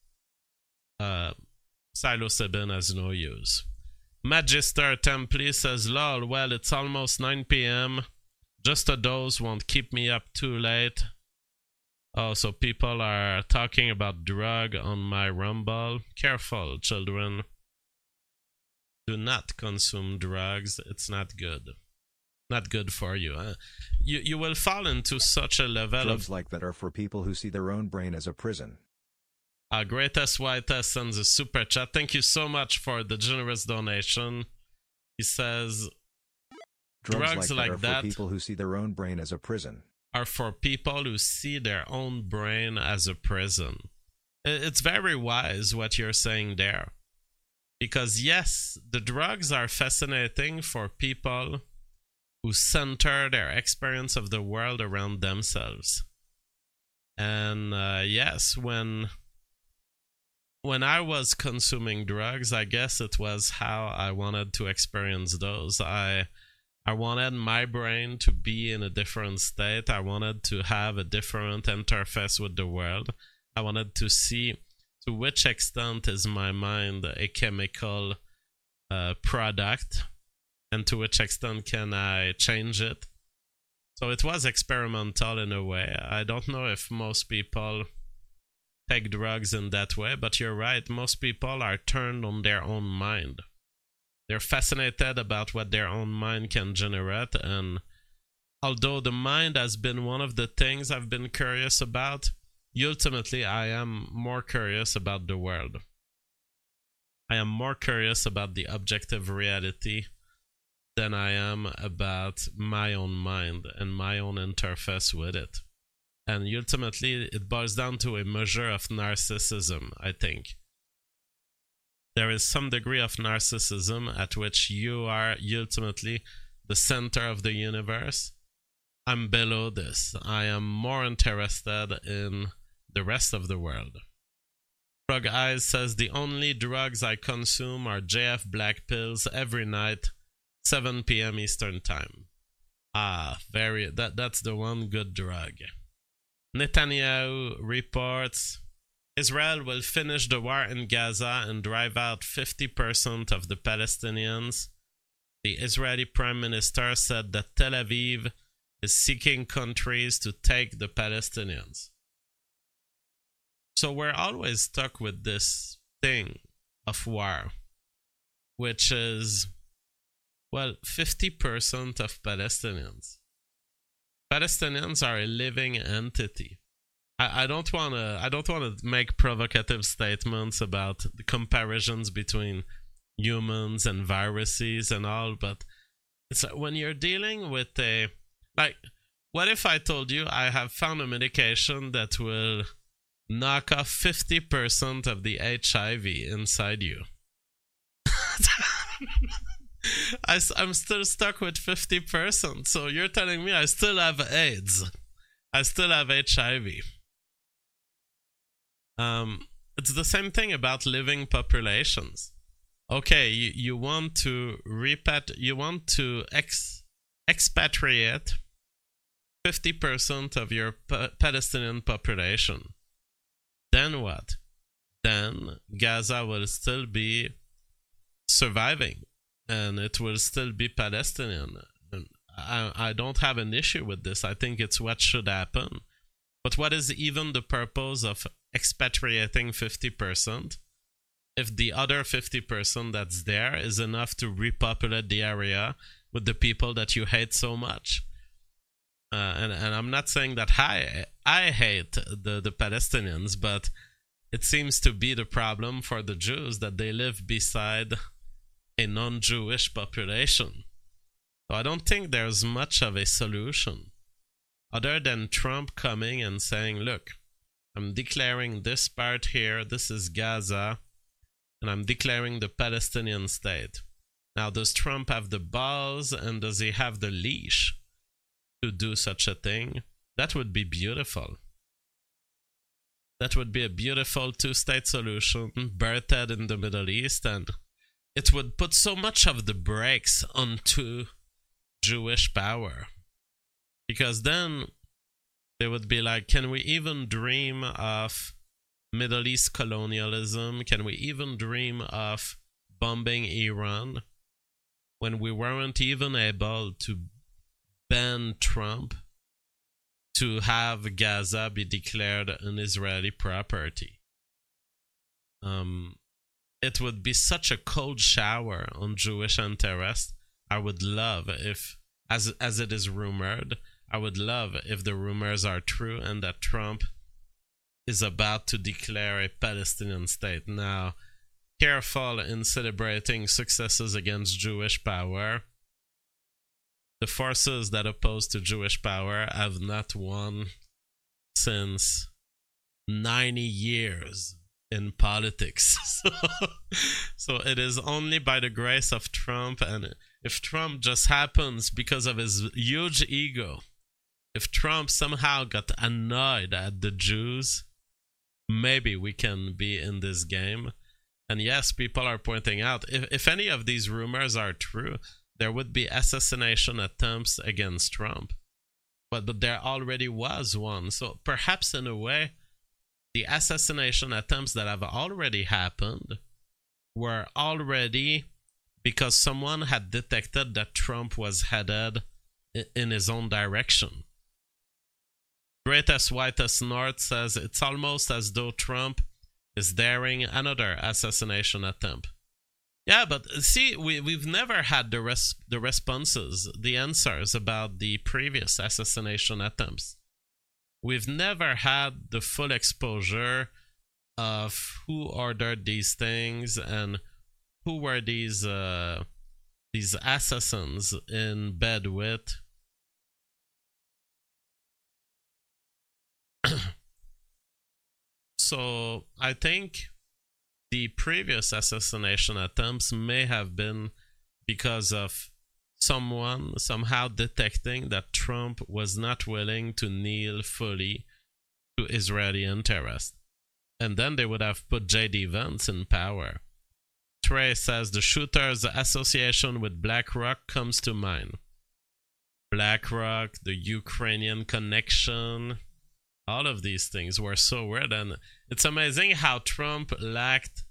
Psilocybin has no use. Magister Templi says, lol, well, it's almost 9 p.m. Just a dose won't keep me up too late. Oh, so people are talking about drug on my Rumble. Careful, children. Do not consume drugs. It's not good. Not good for you. You will fall into such a level drugs like that are for people who see their own brain as a prison. Greatest Whitest sends a super chat. Thank you so much for the generous donation. He says, drugs like that are for people who see their own brain as a prison. Are for people who see their own brain as a prison. It's very wise what you're saying there. Because yes, the drugs are fascinating for people who center their experience of the world around themselves. And yes, when I was consuming drugs, I guess it was how I wanted to experience those. I I wanted my brain to be in a different state. I wanted to have a different interface with the world. I wanted to see to which extent is my mind a chemical product, and to which extent can I change it. So it was experimental in a way. I don't know if most people take drugs in that way, but you're right. Most people are turned on their own mind. They're fascinated about what their own mind can generate, and although the mind has been one of the things I've been curious about, ultimately I am more curious about the world. I am more curious about the objective reality than I am about my own mind and my own interface with it. And ultimately, it boils down to a measure of narcissism, I think. There is some degree of narcissism at which you are ultimately the center of the universe. I'm below this. I am more interested in the rest of the world. Frog Eyes says, the only drugs I consume are JF black pills every night, 7 p.m. Eastern Time. That's the one good drug. Netanyahu reports, Israel will finish the war in Gaza and drive out 50% of the Palestinians. The Israeli Prime Minister said that Tel Aviv is seeking countries to take the Palestinians. So we're always stuck with this thing of war, which is, well, 50% of Palestinians. Palestinians are a living entity. I don't want to make provocative statements about the comparisons between humans and viruses and all, but it's when you're dealing with what if I told you I have found a medication that will knock off 50% of the HIV inside you? I'm still stuck with 50%. So you're telling me I still have AIDS. I still have HIV. It's the same thing about living populations. Okay, you want to expatriate 50% of your Palestinian population. Then what? Then Gaza will still be surviving, and it will still be Palestinian. I don't have an issue with this. I think it's what should happen. But what is even the purpose of expatriating 50% if the other 50% that's there is enough to repopulate the area with the people that you hate so much? And I'm not saying that I hate the Palestinians, but it seems to be the problem for the Jews that they live beside a non-Jewish population. So I don't think there's much of a solution other than Trump coming and saying, look, I'm declaring this part here, this is Gaza, and I'm declaring the Palestinian state. Now, does Trump have the balls and does he have the leash to do such a thing? That would be beautiful. That would be a beautiful two-state solution birthed in the Middle East, and it would put so much of the brakes onto Jewish power. Because then they would be like, can we even dream of Middle East colonialism? Can we even dream of bombing Iran when we weren't even able to ban Trump to have Gaza be declared an Israeli property? It would be such a cold shower on Jewish interest. I would love if, as it is rumored, I would love if the rumors are true and that Trump is about to declare a Palestinian state. Now, careful in celebrating successes against Jewish power. The forces that oppose to Jewish power have not won since 90 years in politics. So it is only by the grace of Trump, and if Trump just happens because of his huge ego, if Trump somehow got annoyed at the Jews, maybe we can be in this game. And yes, people are pointing out, if any of these rumors are true, there would be assassination attempts against Trump. But there already was one. So perhaps in a way, the assassination attempts that have already happened were already because someone had detected that Trump was headed in his own direction. Greatest Whitest North says it's almost as though Trump is daring another assassination attempt. Yeah, but see, we've never had the responses, the answers about the previous assassination attempts. We've never had the full exposure of who ordered these things and who were these assassins in bed with. So I think the previous assassination attempts may have been because of someone somehow detecting that Trump was not willing to kneel fully to Israeli interest. And then they would have put J.D. Vance in power. Trey says the shooter's association with BlackRock comes to mind. BlackRock, the Ukrainian connection, all of these things were so weird. And it's amazing how Trump lacked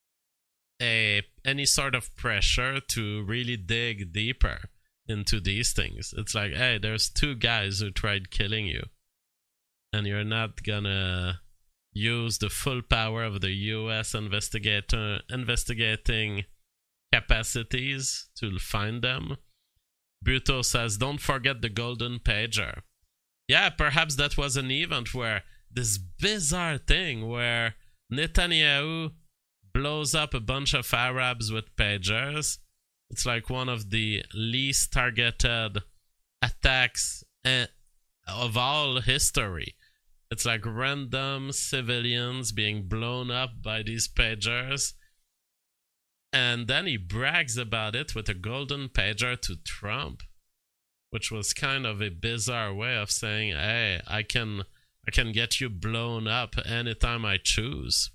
any sort of pressure to really dig deeper into these things. It's like, hey, there's two guys who tried killing you, and you're not gonna use the full power of the U.S. investigating capacities to find them. Bruto says, don't forget the golden pager. Yeah, perhaps that was an event where this bizarre thing where Netanyahu blows up a bunch of Arabs with pagers. It's like one of the least targeted attacks of all history. It's like random civilians being blown up by these pagers. And then he brags about it with a golden pager to Trump, which was kind of a bizarre way of saying, hey, I can get you blown up anytime I choose.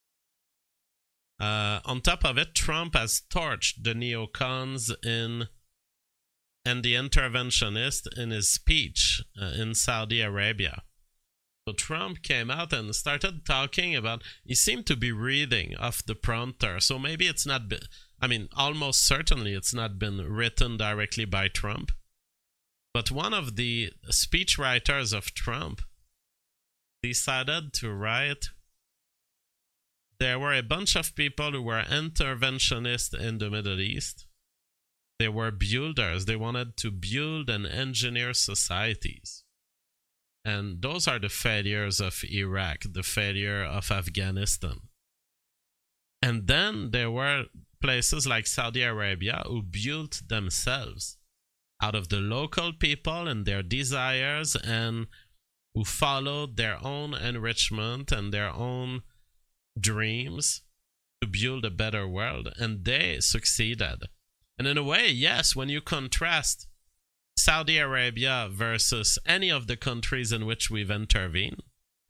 On top of it, Trump has torched the neocons and the interventionists in his speech in Saudi Arabia. So Trump came out and started talking about, he seemed to be reading off the prompter. So maybe it's not, almost certainly it's not been written directly by Trump. But one of the speechwriters of Trump decided to write, there were a bunch of people who were interventionists in the Middle East. They were builders. They wanted to build and engineer societies. And those are the failures of Iraq, the failure of Afghanistan. And then there were places like Saudi Arabia who built themselves out of the local people and their desires, and who followed their own enrichment and their own dreams to build a better world, and they succeeded. And in a way, yes, when you contrast Saudi Arabia versus any of the countries in which we've intervened,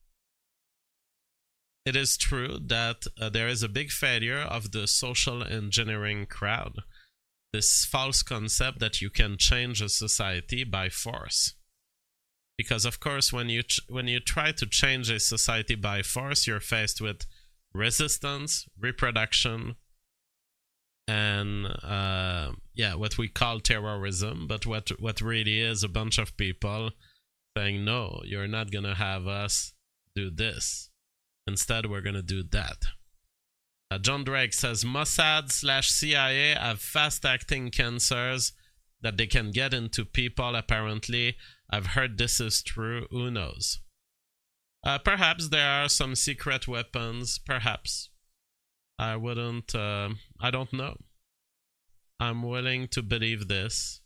it is true that there is a big failure of the social engineering crowd, this false concept that you can change a society by force. Because of course, when you try to change a society by force, you're faced with resistance, reproduction, and what we call terrorism, but what really is a bunch of people saying, no, you're not gonna have us do this. Instead, we're gonna do that. John Drake says Mossad/CIA have fast-acting cancers that they can get into people, apparently. I've heard this is true. Who knows? Perhaps there are some secret weapons. Perhaps. I don't know. I'm willing to believe this.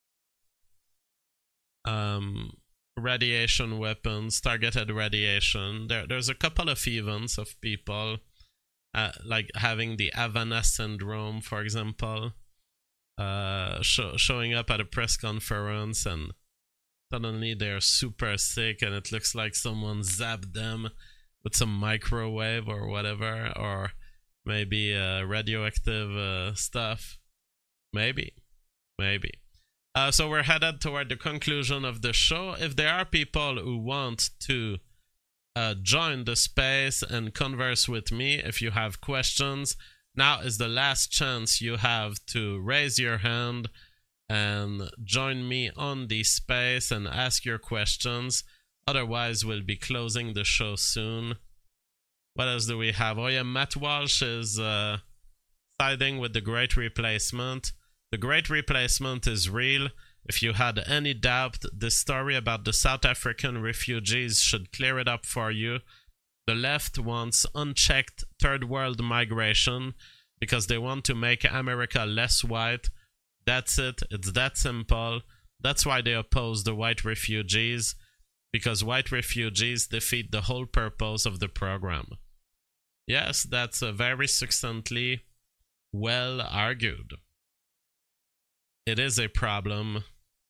Radiation weapons, targeted radiation. There's a couple of events of people like having the Havana syndrome, for example, showing up at a press conference and suddenly they're super sick and it looks like someone zapped them with some microwave or whatever, or maybe radioactive stuff. Maybe. Maybe. So we're headed toward the conclusion of the show. If there are people who want to join the space and converse with me, if you have questions, now is the last chance you have to raise your hand and join me on the space and ask your questions. Otherwise, we'll be closing the show soon. What else do we have? Oh yeah, Matt Walsh is siding with the Great Replacement. The Great Replacement is real. If you had any doubt, the story about the South African refugees should clear it up for you. The left wants unchecked third world migration because they want to make America less white. That's it. It's that simple. That's why they oppose the white refugees, because white refugees defeat the whole purpose of the program. Yes, that's very succinctly well argued. It is a problem.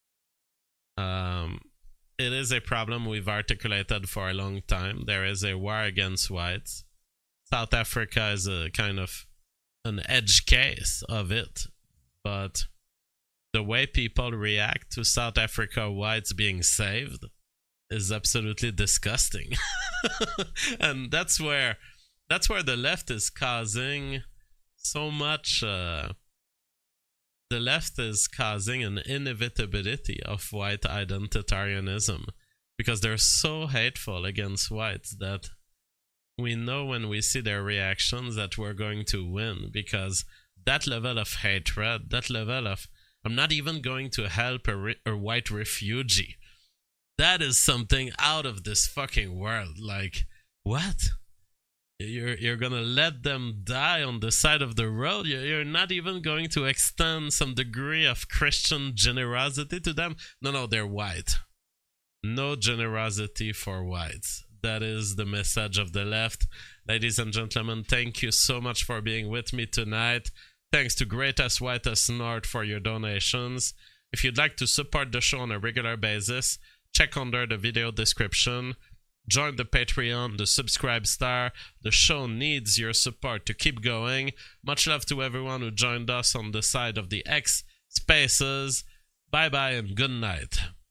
It is a problem we've articulated for a long time. There is a war against whites. South Africa is a kind of an edge case of it, but the way people react to South Africa whites being saved is absolutely disgusting. And that's where the left is causing so much the left is causing an inevitability of white identitarianism, because they're so hateful against whites that we know when we see their reactions that we're going to win, because that level of hatred, that level of I'm not even going to help a white refugee, that is something out of this fucking world. Like, what? You're gonna let them die on the side of the road? You're not even going to extend some degree of Christian generosity to them? No, they're white. No generosity for whites. That is the message of the left. Ladies and gentlemen, thank you so much for being with me tonight. Thanks to Greatest Whitest North for your donations. If you'd like to support the show on a regular basis, check under the video description. Join the Patreon, the Subscribe Star. The show needs your support to keep going. Much love to everyone who joined us on the side of the X Spaces. Bye-bye and good night.